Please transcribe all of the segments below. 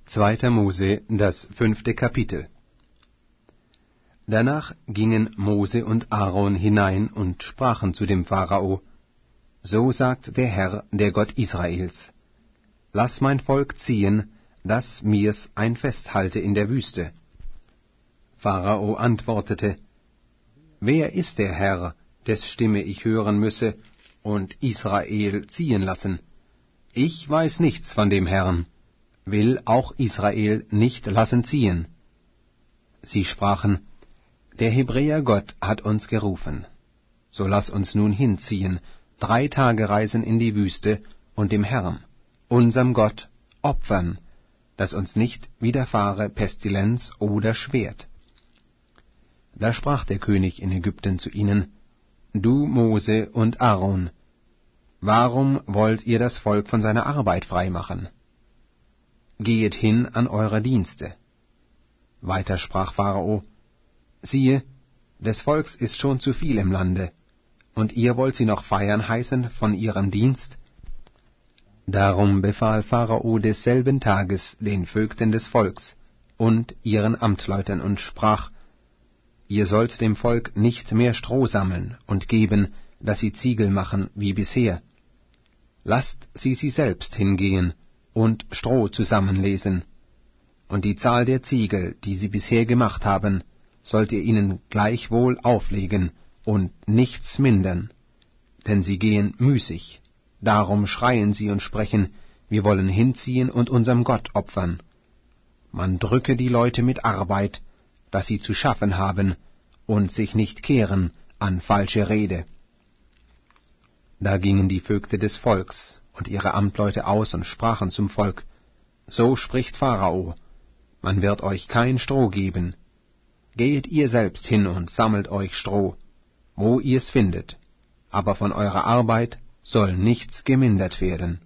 2. Mose, das 5. Kapitel. Danach gingen Mose und Aaron hinein und sprachen zu dem Pharao: So sagt der Herr, der Gott Israels: Lass mein Volk ziehen, dass mir's ein Fest halte in der Wüste. Pharao antwortete: Wer ist der Herr, des Stimme ich hören müsse und Israel ziehen lassen? Ich weiß nichts von dem Herrn, will auch Israel nicht lassen ziehen. Sie sprachen: Der Hebräer Gott hat uns gerufen. So lass uns nun hinziehen, 3 Tage reisen in die Wüste und dem Herrn, unserem Gott, opfern, dass uns nicht widerfahre Pestilenz oder Schwert. Da sprach der König in Ägypten zu ihnen: Du Mose und Aaron, warum wollt ihr das Volk von seiner Arbeit freimachen? Gehet hin an eure Dienste. Weiter sprach Pharao: Siehe, des Volks ist schon zu viel im Lande, und ihr wollt sie noch feiern heißen von ihrem Dienst? Darum befahl Pharao desselben Tages den Vögten des Volks und ihren Amtleutern und sprach: Ihr sollt dem Volk nicht mehr Stroh sammeln und geben, dass sie Ziegel machen wie bisher. Lasst sie selbst hingehen und Stroh zusammenlesen, und die Zahl der Ziegel, die sie bisher gemacht haben, sollt ihr ihnen gleichwohl auflegen und nichts mindern, denn sie gehen müßig. Darum schreien sie und sprechen: Wir wollen hinziehen und unserem Gott opfern. Man drücke die Leute mit Arbeit, dass sie zu schaffen haben und sich nicht kehren an falsche Rede. Da gingen die Vögte des Volks und ihre Amtleute aus und sprachen zum Volk: So spricht Pharao: Man wird euch kein Stroh geben. Gehet ihr selbst hin und sammelt euch Stroh, wo ihr's findet, aber von eurer Arbeit soll nichts gemindert werden.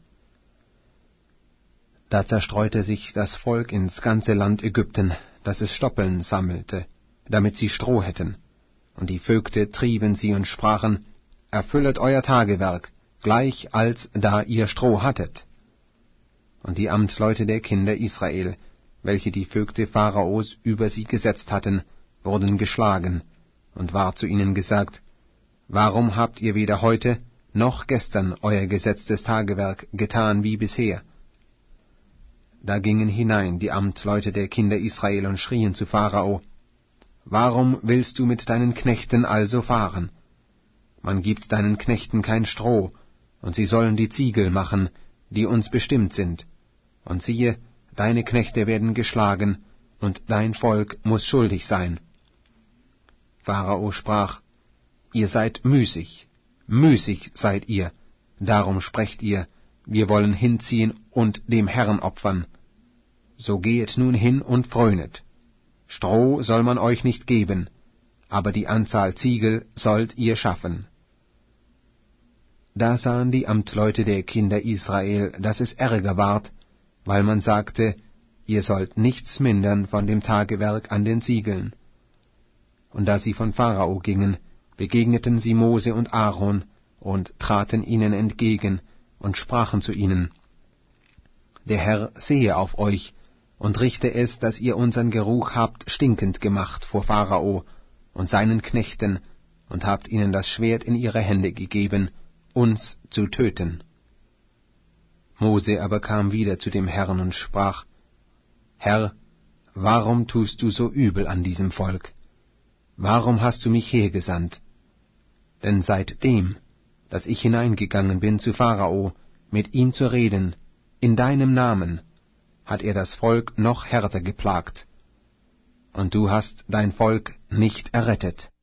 Da zerstreute sich das Volk ins ganze Land Ägypten, dass es Stoppeln sammelte, damit sie Stroh hätten. Und die Vögte trieben sie und sprachen: Erfüllet euer Tagewerk, gleich als da ihr Stroh hattet. Und die Amtleute der Kinder Israel, welche die Vögte Pharaos über sie gesetzt hatten, wurden geschlagen, und ward zu ihnen gesagt: Warum habt ihr weder heute noch gestern euer gesetztes Tagewerk getan wie bisher? Da gingen hinein die Amtleute der Kinder Israel und schrien zu Pharao: Warum willst du mit deinen Knechten also fahren? Man gibt deinen Knechten kein Stroh, und sie sollen die Ziegel machen, die uns bestimmt sind. Und siehe, deine Knechte werden geschlagen, und dein Volk muß schuldig sein. Pharao sprach: Ihr seid müßig, müßig seid ihr, darum sprecht ihr: Wir wollen hinziehen und dem Herrn opfern. So gehet nun hin und fröhnet. Stroh soll man euch nicht geben, aber die Anzahl Ziegel sollt ihr schaffen. Da sahen die Amtleute der Kinder Israel, dass es Ärger ward, weil man sagte: Ihr sollt nichts mindern von dem Tagewerk an den Ziegeln. Und da sie von Pharao gingen, begegneten sie Mose und Aaron und traten ihnen entgegen und sprachen zu ihnen: Der Herr sehe auf euch und richte es, dass ihr unseren Geruch habt stinkend gemacht vor Pharao und seinen Knechten, und habt ihnen das Schwert in ihre Hände gegeben, uns zu töten. Mose aber kam wieder zu dem Herrn und sprach: Herr, warum tust du so übel an diesem Volk? Warum hast du mich hergesandt? Denn seitdem, dass ich hineingegangen bin zu Pharao, mit ihm zu reden, in deinem Namen, hat er das Volk noch härter geplagt, und du hast dein Volk nicht errettet.